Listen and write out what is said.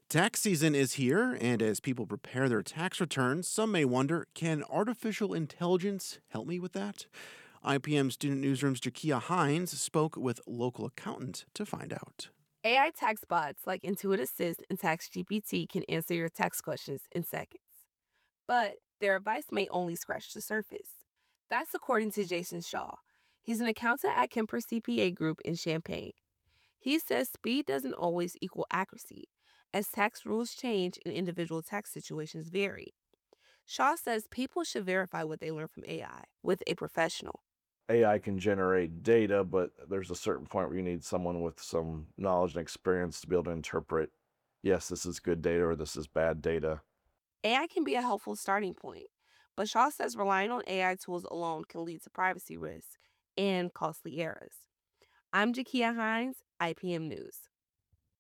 Tax season is here, and as people prepare their tax returns, some may wonder, can artificial intelligence help me with that? IPM Student Newsroom's Jakia Hines spoke with local accountant to find out. AI tax bots like Intuit Assist and TaxGPT can answer your tax questions in seconds, but their advice may only scratch the surface. That's according to Jason Shaw. He's an accountant at Kemper CPA Group in Champaign. He says speed doesn't always equal accuracy, as tax rules change and individual tax situations vary. Shaw says people should verify what they learn from AI with a professional. AI can generate data, but there's a certain point where you need someone with some knowledge and experience to be able to interpret, yes, this is good data or this is bad data. AI can be a helpful starting point, but Shaw says relying on AI tools alone can lead to privacy risks and costly errors. I'm Jakia Hines, IPM News.